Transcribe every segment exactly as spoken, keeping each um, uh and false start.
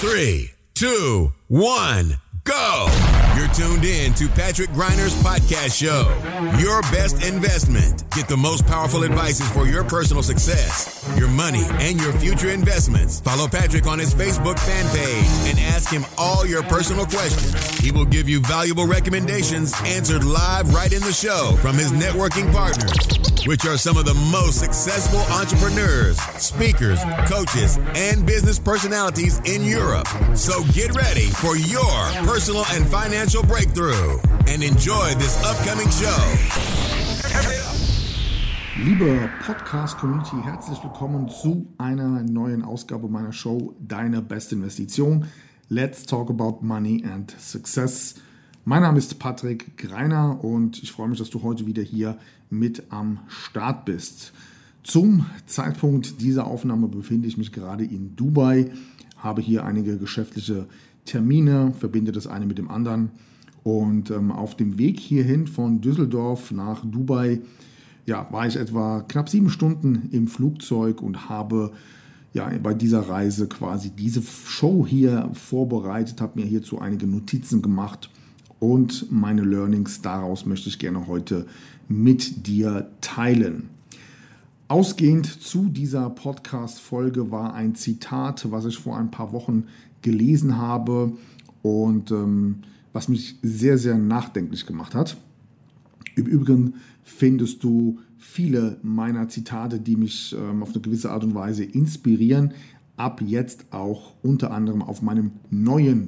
Three, two, one, go! You're tuned in to Patrick Greiner's podcast show. Your best investment. Get the most powerful advices for your personal success, your money, and your future investments. Follow Patrick on his Facebook fan page and ask him all your personal questions. He will give you valuable recommendations answered live right in the show from his networking partners, which are some of the most successful entrepreneurs, speakers, coaches, and business personalities in Europe. So get ready for your personal and financial breakthrough and enjoy this upcoming show. Liebe Podcast-Community, herzlich willkommen zu einer neuen Ausgabe meiner Show Deine beste Investition. Let's talk about money and success. Mein Name ist Patrick Greiner und ich freue mich, dass du heute wieder hier mit am Start bist. Zum Zeitpunkt dieser Aufnahme befinde ich mich gerade in Dubai, habe hier einige geschäftliche Termine, verbinde das eine mit dem anderen und ähm, auf dem Weg hierhin von Düsseldorf nach Dubai ja, war ich etwa knapp sieben Stunden im Flugzeug und habe ja, bei dieser Reise quasi diese Show hier vorbereitet, habe mir hierzu einige Notizen gemacht und meine Learnings daraus möchte ich gerne heute mit dir teilen. Ausgehend zu dieser Podcast-Folge war ein Zitat, was ich vor ein paar Wochen gelesen habe und ähm, was mich sehr, sehr nachdenklich gemacht hat. Im Übrigen findest du viele meiner Zitate, die mich ähm, auf eine gewisse Art und Weise inspirieren, ab jetzt auch unter anderem auf meinem neuen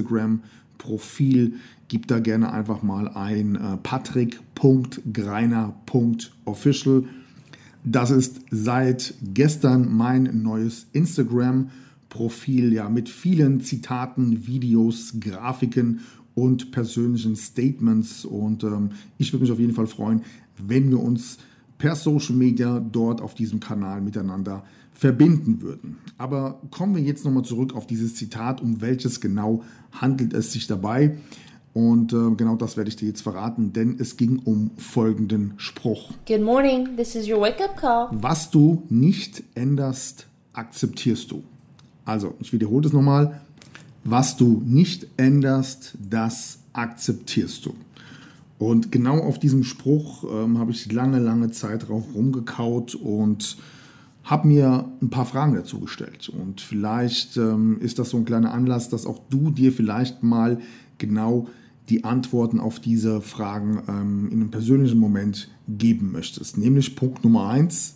Instagram-Profil. Gib da gerne einfach mal ein äh, patrick punkt greiner punkt official. Das ist seit gestern mein neues Instagram-Profil, ja, mit vielen Zitaten, Videos, Grafiken und persönlichen Statements. Und ähm, ich würde mich auf jeden Fall freuen, wenn wir uns per Social Media dort auf diesem Kanal miteinander verbinden würden. Aber kommen wir jetzt nochmal zurück auf dieses Zitat, um welches genau handelt es sich dabei. Und äh, genau das werde ich dir jetzt verraten, denn es ging um folgenden Spruch. Good morning, this is your wake-up call. Was du nicht änderst, akzeptierst du. Also, ich wiederhole das nochmal. Was du nicht änderst, das akzeptierst du. Und genau auf diesem Spruch ähm, habe ich lange, lange Zeit drauf rumgekaut und habe mir ein paar Fragen dazu gestellt. Und vielleicht ähm, ist das so ein kleiner Anlass, dass auch du dir vielleicht mal genau die Antworten auf diese Fragen ähm, in einem persönlichen Moment geben möchtest. Nämlich Punkt Nummer eins.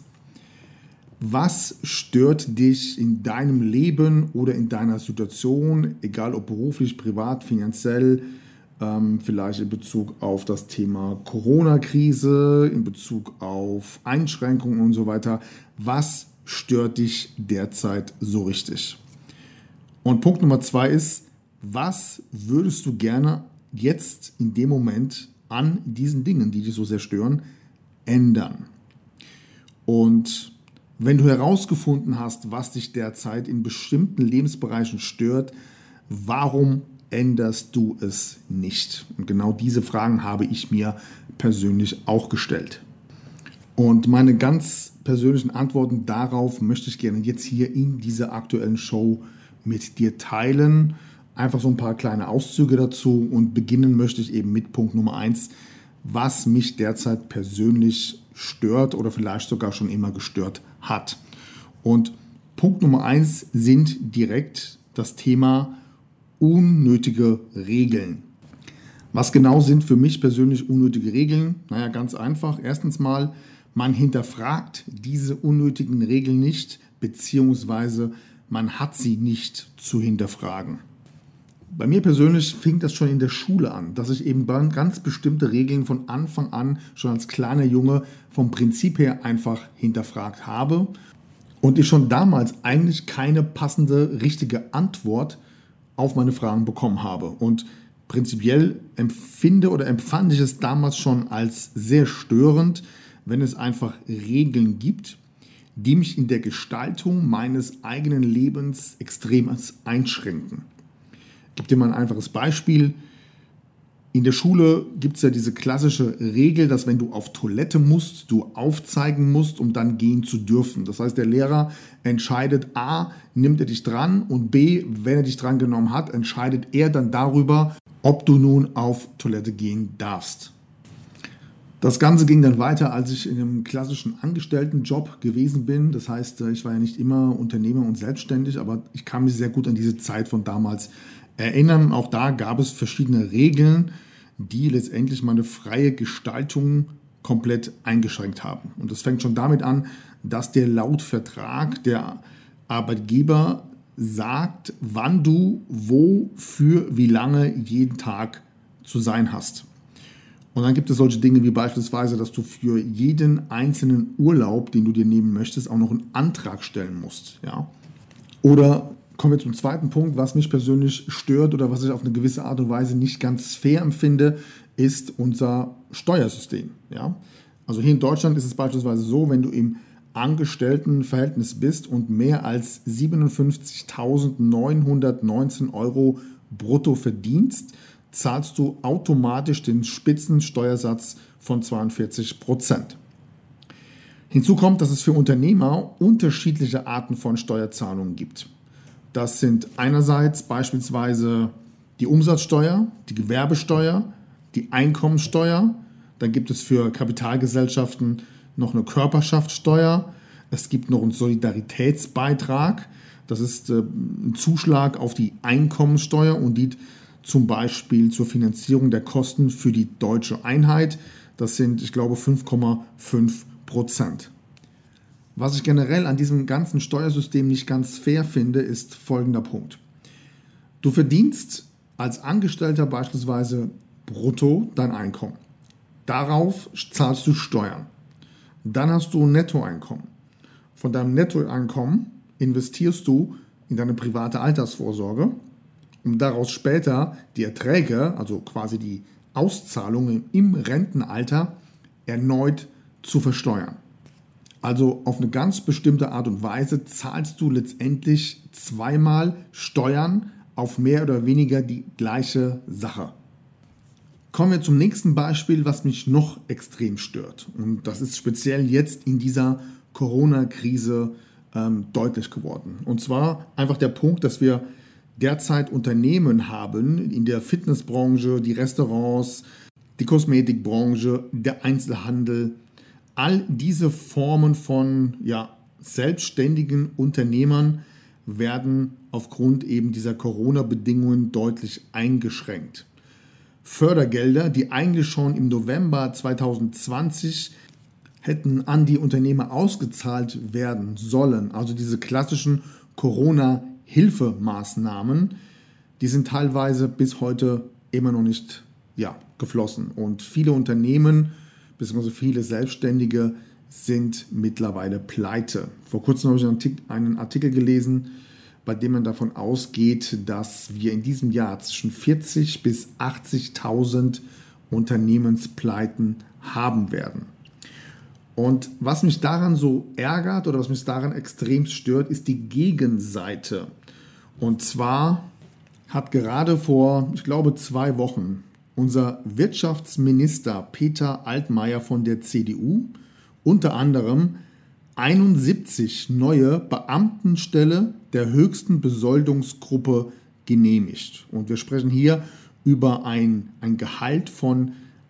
Was stört dich in deinem Leben oder in deiner Situation, egal ob beruflich, privat, finanziell, ähm, vielleicht in Bezug auf das Thema Corona-Krise, in Bezug auf Einschränkungen und so weiter. Was stört dich derzeit so richtig? Und Punkt Nummer zwei ist, was würdest du gerne jetzt in dem Moment an diesen Dingen, die dich so sehr stören, ändern? Und wenn du herausgefunden hast, was dich derzeit in bestimmten Lebensbereichen stört, warum änderst du es nicht? Und genau diese Fragen habe ich mir persönlich auch gestellt. Und meine ganz persönlichen Antworten darauf möchte ich gerne jetzt hier in dieser aktuellen Show mit dir teilen. Einfach so ein paar kleine Auszüge dazu und beginnen möchte ich eben mit Punkt Nummer eins, was mich derzeit persönlich stört oder vielleicht sogar schon immer gestört hat. Und Punkt Nummer eins sind direkt das Thema unnötige Regeln. Was genau sind für mich persönlich unnötige Regeln? Naja, ganz einfach. Erstens mal, man hinterfragt diese unnötigen Regeln nicht, beziehungsweise man hat sie nicht zu hinterfragen. Bei mir persönlich fing das schon in der Schule an, dass ich eben ganz bestimmte Regeln von Anfang an schon als kleiner Junge vom Prinzip her einfach hinterfragt habe und ich schon damals eigentlich keine passende, richtige Antwort auf meine Fragen bekommen habe. Und prinzipiell empfinde oder empfand ich es damals schon als sehr störend, wenn es einfach Regeln gibt, die mich in der Gestaltung meines eigenen Lebens extrem einschränken. Ich gebe dir mal ein einfaches Beispiel. In der Schule gibt es ja diese klassische Regel, dass wenn du auf Toilette musst, du aufzeigen musst, um dann gehen zu dürfen. Das heißt, der Lehrer entscheidet A, nimmt er dich dran und B, wenn er dich dran genommen hat, entscheidet er dann darüber, ob du nun auf Toilette gehen darfst. Das Ganze ging dann weiter, als ich in einem klassischen Angestelltenjob gewesen bin. Das heißt, ich war ja nicht immer Unternehmer und selbstständig, aber ich kann mich sehr gut an diese Zeit von damals erinnern. Auch da gab es verschiedene Regeln, die letztendlich meine freie Gestaltung komplett eingeschränkt haben. Und das fängt schon damit an, dass der laut Vertrag der Arbeitgeber sagt, wann du wo für wie lange jeden Tag zu sein hast. Und dann gibt es solche Dinge wie beispielsweise, dass du für jeden einzelnen Urlaub, den du dir nehmen möchtest, auch noch einen Antrag stellen musst. Ja? Oder kommen wir zum zweiten Punkt, was mich persönlich stört oder was ich auf eine gewisse Art und Weise nicht ganz fair empfinde, ist unser Steuersystem. Ja? Also hier in Deutschland ist es beispielsweise so, wenn du im Angestelltenverhältnis bist und mehr als siebenundfünfzigtausendneunhundertneunzehn Euro brutto verdienst, zahlst du automatisch den Spitzensteuersatz von zweiundvierzig Prozent. Hinzu kommt, dass es für Unternehmer unterschiedliche Arten von Steuerzahlungen gibt. Das sind einerseits beispielsweise die Umsatzsteuer, die Gewerbesteuer, die Einkommensteuer. Dann gibt es für Kapitalgesellschaften noch eine Körperschaftssteuer. Es gibt noch einen Solidaritätsbeitrag. Das ist äh, ein Zuschlag auf die Einkommensteuer und dient zum Beispiel zur Finanzierung der Kosten für die deutsche Einheit. Das sind, ich glaube, fünf Komma fünf Prozent. Was ich generell an diesem ganzen Steuersystem nicht ganz fair finde, ist folgender Punkt. Du verdienst als Angestellter beispielsweise brutto dein Einkommen. Darauf zahlst du Steuern. Dann hast du ein Nettoeinkommen. Von deinem Nettoeinkommen investierst du in deine private Altersvorsorge, um daraus später die Erträge, also quasi die Auszahlungen im Rentenalter, erneut zu versteuern. Also auf eine ganz bestimmte Art und Weise zahlst du letztendlich zweimal Steuern auf mehr oder weniger die gleiche Sache. Kommen wir zum nächsten Beispiel, was mich noch extrem stört. Und das ist speziell jetzt in dieser Corona-Krise ähm, deutlich geworden. Und zwar einfach der Punkt, dass wir derzeit Unternehmen haben in der Fitnessbranche, die Restaurants, die Kosmetikbranche, der Einzelhandel. All diese Formen von ja, selbstständigen Unternehmern werden aufgrund eben dieser Corona-Bedingungen deutlich eingeschränkt. Fördergelder, die eigentlich schon im November zweitausendzwanzig hätten an die Unternehmer ausgezahlt werden sollen, also diese klassischen Corona-Hilfemaßnahmen, die sind teilweise bis heute immer noch nicht ja, geflossen. Und viele Unternehmen bzw. viele Selbstständige sind mittlerweile pleite. Vor kurzem habe ich einen Artikel gelesen, bei dem man davon ausgeht, dass wir in diesem Jahr zwischen vierzigtausend bis achtzigtausend Unternehmenspleiten haben werden. Und was mich daran so ärgert oder was mich daran extrem stört, ist die Gegenseite. Und zwar hat gerade vor, ich glaube, zwei Wochen unser Wirtschaftsminister Peter Altmaier von der C D U unter anderem einundsiebzig neue Beamtenstelle der höchsten Besoldungsgruppe genehmigt. Und wir sprechen hier über ein, ein Gehalt von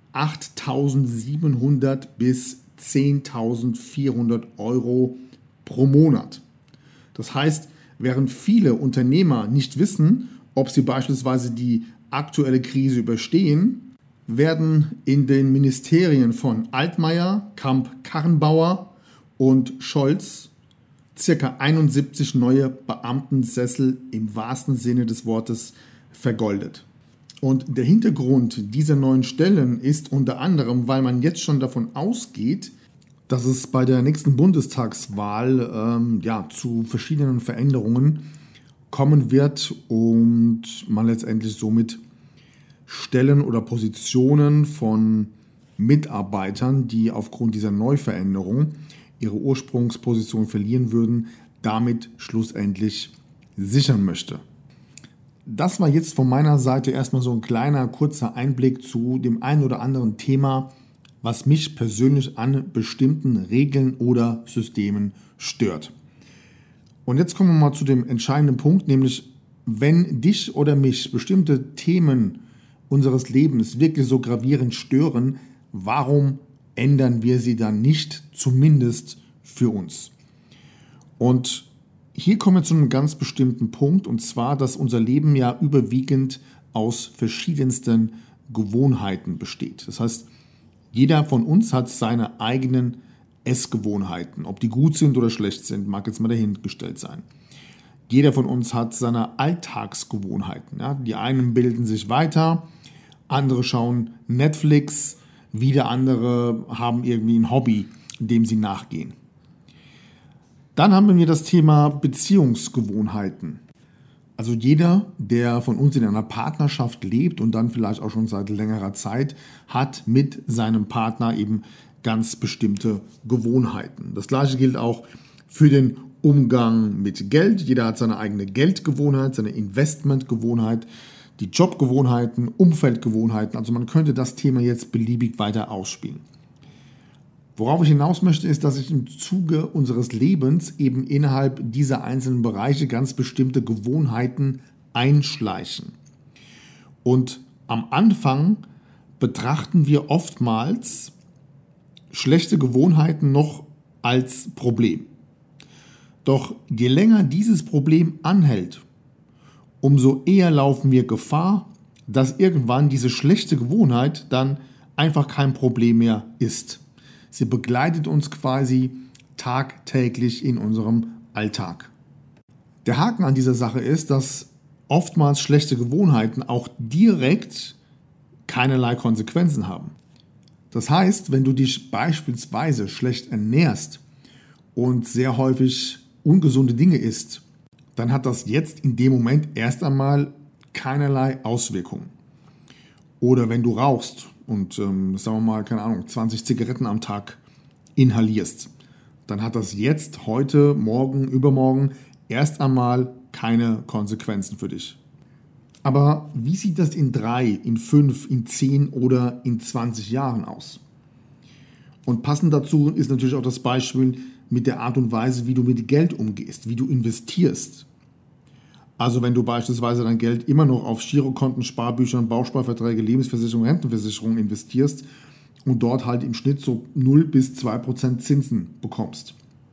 achttausendsiebenhundert bis zehntausendvierhundert Euro pro Monat. Das heißt, während viele Unternehmer nicht wissen, ob sie beispielsweise die aktuelle Krise überstehen, werden in den Ministerien von Altmaier, Kamp-Karrenbauer und Scholz ca. einundsiebzig neue Beamtensessel im wahrsten Sinne des Wortes vergoldet. Und der Hintergrund dieser neuen Stellen ist unter anderem, weil man jetzt schon davon ausgeht, dass es bei der nächsten Bundestagswahl ähm, ja, zu verschiedenen Veränderungen kommen wird und man letztendlich somit Stellen oder Positionen von Mitarbeitern, die aufgrund dieser Neuveränderung ihre Ursprungsposition verlieren würden, damit schlussendlich sichern möchte. das war jetzt von meiner Seite erstmal so ein kleiner, kurzer Einblick zu dem einen oder anderen Thema, was mich persönlich an bestimmten Regeln oder Systemen stört. Und jetzt kommen wir mal zu dem entscheidenden Punkt, nämlich wenn dich oder mich bestimmte Themen unseres Lebens wirklich so gravierend stören, warum ändern wir sie dann nicht, zumindest für uns? Und hier kommen wir zu einem ganz bestimmten Punkt, und zwar, dass unser Leben ja überwiegend aus verschiedensten Gewohnheiten besteht. Das heißt, jeder von uns hat seine eigenen Essgewohnheiten. Ob die gut sind oder schlecht sind, mag jetzt mal dahingestellt sein. Jeder von uns hat seine Alltagsgewohnheiten. Ja? Die einen bilden sich weiter, andere schauen Netflix, wieder andere haben irgendwie ein Hobby, dem sie nachgehen. Dann haben wir das Thema Beziehungsgewohnheiten. Also jeder, der von uns in einer Partnerschaft lebt und dann vielleicht auch schon seit längerer Zeit, hat mit seinem Partner eben ganz bestimmte Gewohnheiten. Das Gleiche gilt auch für den Umgang mit Geld. Jeder hat seine eigene Geldgewohnheit, seine Investmentgewohnheit, die Jobgewohnheiten, Umfeldgewohnheiten. Also man könnte das Thema jetzt beliebig weiter ausspielen. Worauf ich hinaus möchte, ist, dass sich im Zuge unseres Lebens eben innerhalb dieser einzelnen Bereiche ganz bestimmte Gewohnheiten einschleichen. Und am Anfang betrachten wir oftmals schlechte Gewohnheiten noch als Problem. Doch je länger dieses Problem anhält, umso eher laufen wir Gefahr, dass irgendwann diese schlechte Gewohnheit dann einfach kein Problem mehr ist. Sie begleitet uns quasi tagtäglich in unserem Alltag. Der Haken an dieser Sache ist, dass oftmals schlechte Gewohnheiten auch direkt keinerlei Konsequenzen haben. Das heißt, wenn du dich beispielsweise schlecht ernährst und sehr häufig ungesunde Dinge isst, dann hat das jetzt in dem Moment erst einmal keinerlei Auswirkungen. Oder wenn du rauchst und, ähm, sagen wir mal, keine Ahnung, zwanzig Zigaretten am Tag inhalierst, dann hat das jetzt, heute, morgen, übermorgen erst einmal keine Konsequenzen für dich. Aber wie sieht das in drei, in fünf, in zehn oder in zwanzig Jahren aus? Und passend dazu ist natürlich auch das Beispiel mit der Art und Weise, wie du mit Geld umgehst, wie du investierst. Also wenn du beispielsweise dein Geld immer noch auf Girokonten, Sparbüchern, Bausparverträge, Lebensversicherung, Rentenversicherung investierst und dort halt im Schnitt so null bis zwei Prozent Zinsen bekommst.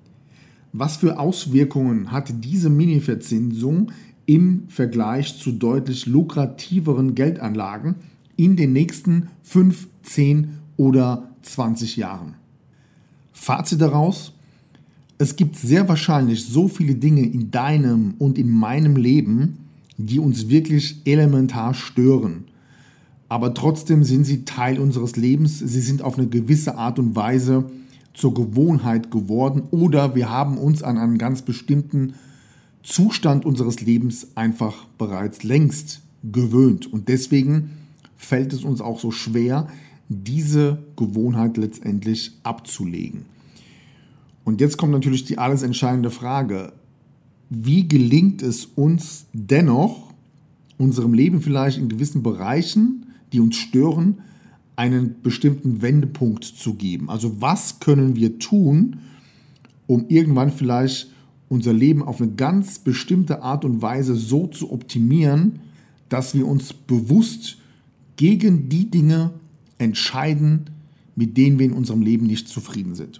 Was für Auswirkungen hat diese Mini-Verzinsung im Vergleich zu deutlich lukrativeren Geldanlagen in den nächsten fünf, zehn oder zwanzig Jahren? Fazit daraus: Es gibt sehr wahrscheinlich so viele Dinge in deinem und in meinem Leben, die uns wirklich elementar stören. Aber trotzdem sind sie Teil unseres Lebens. Sie sind auf eine gewisse Art und Weise zur Gewohnheit geworden oder wir haben uns an einen ganz bestimmten Zustand unseres Lebens einfach bereits längst gewöhnt. Und deswegen fällt es uns auch so schwer, diese Gewohnheit letztendlich abzulegen. Und jetzt kommt natürlich die alles entscheidende Frage: Wie gelingt es uns dennoch, unserem Leben vielleicht in gewissen Bereichen, die uns stören, einen bestimmten Wendepunkt zu geben? Also was können wir tun, um irgendwann vielleicht unser Leben auf eine ganz bestimmte Art und Weise so zu optimieren, dass wir uns bewusst gegen die Dinge entscheiden, mit denen wir in unserem Leben nicht zufrieden sind?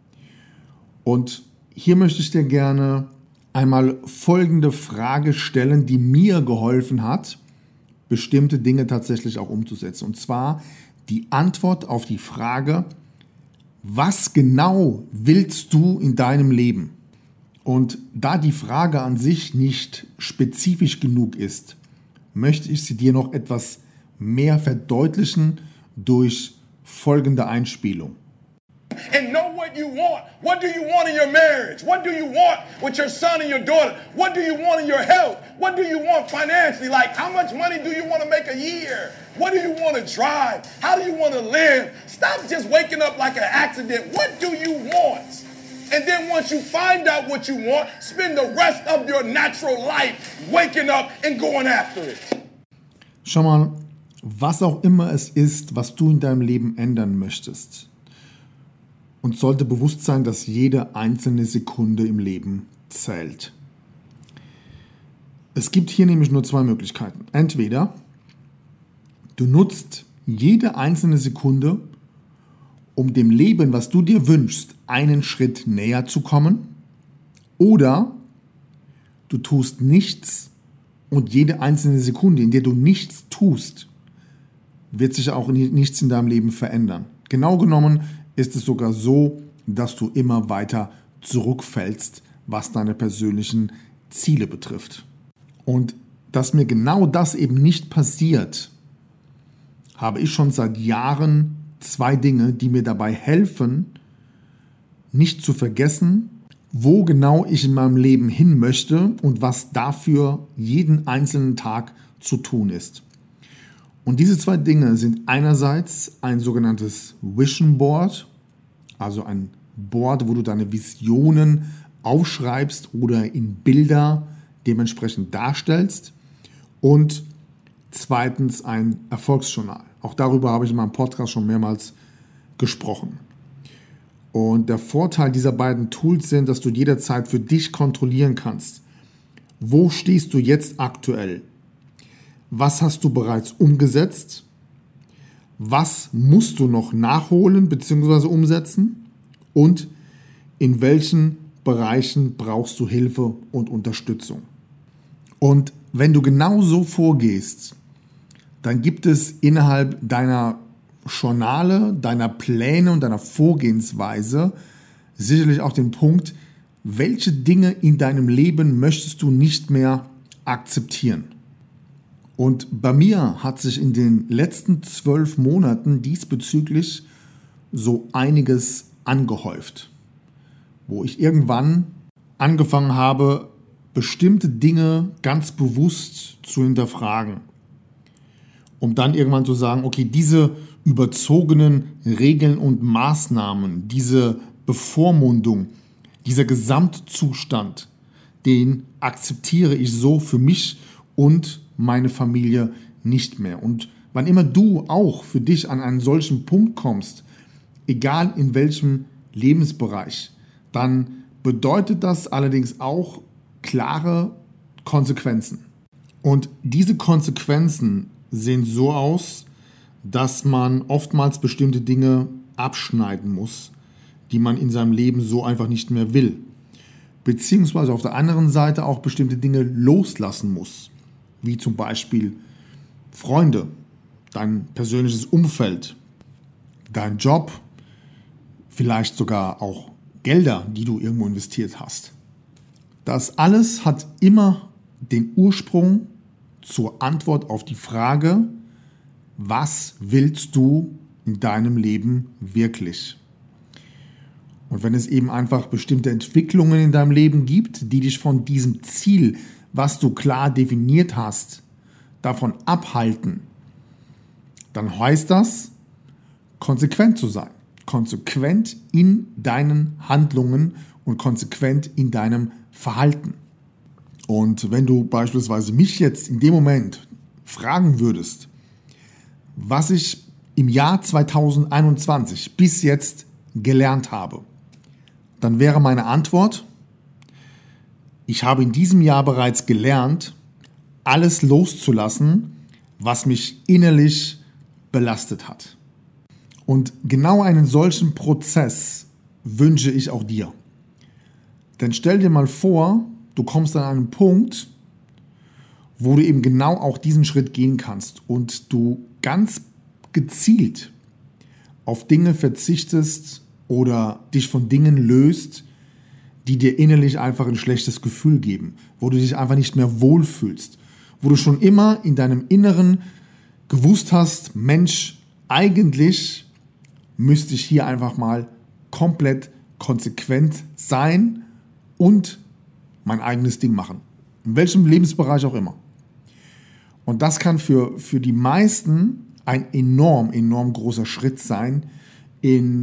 Und hier möchte ich dir gerne einmal folgende Frage stellen, die mir geholfen hat, bestimmte Dinge tatsächlich auch umzusetzen. Und zwar die Antwort auf die Frage: Was genau willst du in deinem Leben? Und da die Frage an sich nicht spezifisch genug ist, möchte ich sie dir noch etwas mehr verdeutlichen durch folgende Einspielung. And know what you want. What do you want in your marriage? What do you want with your son and your daughter? What do you want in your health? What do you want financially? Like, how much money do you want to make a year? What do you want to drive? How do you want to live? Stop just waking up like an accident. What do you want? And then once you find out what you want, spend the rest of your natural life waking up and going after it. Schau mal, was auch immer es ist, was du in deinem Leben ändern möchtest, uns sollte bewusst sein, dass jede einzelne Sekunde im Leben zählt. Es gibt hier nämlich nur zwei Möglichkeiten. Entweder du nutzt jede einzelne Sekunde, um dem Leben, was du dir wünschst, einen Schritt näher zu kommen, oder du tust nichts und jede einzelne Sekunde, in der du nichts tust, wird sich auch nichts in deinem Leben verändern. Genau genommen ist es sogar so, dass du immer weiter zurückfällst, was deine persönlichen Ziele betrifft. Und dass mir genau das eben nicht passiert, habe ich schon seit Jahren zwei Dinge, die mir dabei helfen, nicht zu vergessen, wo genau ich in meinem Leben hin möchte und was dafür jeden einzelnen Tag zu tun ist. Und diese zwei Dinge sind einerseits ein sogenanntes Vision Board, also ein Board, wo du deine Visionen aufschreibst oder in Bilder dementsprechend darstellst, und zweitens ein Erfolgsjournal. Auch darüber habe ich in meinem Podcast schon mehrmals gesprochen. Und der Vorteil dieser beiden Tools sind, dass du jederzeit für dich kontrollieren kannst. Wo stehst du jetzt aktuell? Was hast du bereits umgesetzt? Was musst du noch nachholen bzw. umsetzen? Und in welchen Bereichen brauchst du Hilfe und Unterstützung? Und wenn du genau so vorgehst, dann gibt es innerhalb deiner Journale, deiner Pläne und deiner Vorgehensweise sicherlich auch den Punkt, welche Dinge in deinem Leben möchtest du nicht mehr akzeptieren. Und bei mir hat sich in den letzten zwölf Monaten diesbezüglich so einiges angehäuft, wo ich irgendwann angefangen habe, bestimmte Dinge ganz bewusst zu hinterfragen, um dann irgendwann zu sagen, okay, diese überzogenen Regeln und Maßnahmen, diese Bevormundung, dieser Gesamtzustand, den akzeptiere ich so für mich und meine Familie nicht mehr. Und wann immer du auch für dich an einen solchen Punkt kommst, egal in welchem Lebensbereich, dann bedeutet das allerdings auch klare Konsequenzen. Und diese Konsequenzen sehen so aus, dass man oftmals bestimmte Dinge abschneiden muss, die man in seinem Leben so einfach nicht mehr will. Beziehungsweise auf der anderen Seite auch bestimmte Dinge loslassen muss, wie zum Beispiel Freunde, dein persönliches Umfeld, dein Job, vielleicht sogar auch Gelder, die du irgendwo investiert hast. Das alles hat immer den Ursprung zur Antwort auf die Frage, was willst du in deinem Leben wirklich? Und wenn es eben einfach bestimmte Entwicklungen in deinem Leben gibt, die dich von diesem Ziel, was du klar definiert hast, davon abhalten, dann heißt das, konsequent zu sein. Konsequent in deinen Handlungen und konsequent in deinem Verhalten. Und wenn du beispielsweise mich jetzt in dem Moment fragen würdest, was ich im Jahr zweitausendeinundzwanzig bis jetzt gelernt habe, dann wäre meine Antwort, ich habe in diesem Jahr bereits gelernt, alles loszulassen, was mich innerlich belastet hat. Und genau einen solchen Prozess wünsche ich auch dir. Denn stell dir mal vor, du kommst an einen Punkt, wo du eben genau auch diesen Schritt gehen kannst und du ganz gezielt auf Dinge verzichtest oder dich von Dingen löst, die dir innerlich einfach ein schlechtes Gefühl geben, wo du dich einfach nicht mehr wohlfühlst, wo du schon immer in deinem Inneren gewusst hast, Mensch, eigentlich müsste ich hier einfach mal komplett konsequent sein und mein eigenes Ding machen. In welchem Lebensbereich auch immer. Und das kann für, für die meisten ein enorm, enorm großer Schritt sein in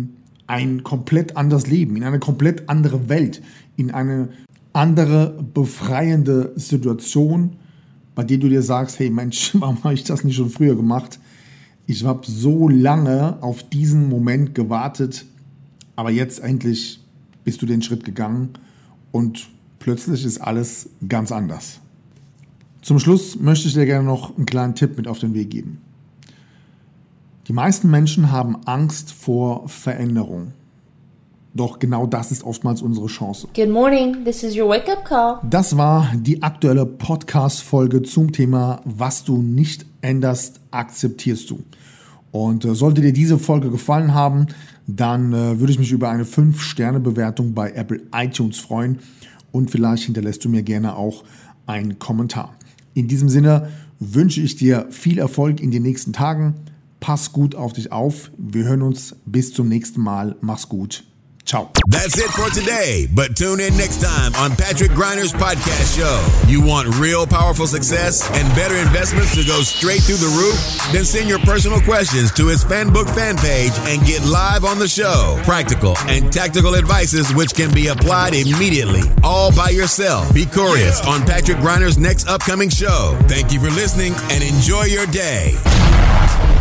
ein komplett anderes Leben, in eine komplett andere Welt, in eine andere befreiende Situation, bei der du dir sagst, hey Mensch, warum habe ich das nicht schon früher gemacht? Ich habe so lange auf diesen Moment gewartet, aber jetzt endlich bist du den Schritt gegangen und plötzlich ist alles ganz anders. Zum Schluss möchte ich dir gerne noch einen kleinen Tipp mit auf den Weg geben. Die meisten Menschen haben Angst vor Veränderung. Doch genau das ist oftmals unsere Chance. Good morning, this is your wake-up call. Das war die aktuelle Podcast-Folge zum Thema, was du nicht änderst, akzeptierst du. Und äh, sollte dir diese Folge gefallen haben, dann äh, würde ich mich über eine fünf Sterne Bewertung bei Apple iTunes freuen und vielleicht hinterlässt du mir gerne auch einen Kommentar. In diesem Sinne wünsche ich dir viel Erfolg in den nächsten Tagen. Pass gut auf dich auf. Wir hören uns bis zum nächsten Mal. Mach's gut. Ciao. That's it for today, but tune in next time on Patrick Griner's podcast show. You want real powerful success and better investments to go straight through the roof? Then send your personal questions to his FanBook fan page and get live on the show. Practical and tactical advices which can be applied immediately, all by yourself. Be curious on Patrick Griner's next upcoming show. Thank you for listening and enjoy your day.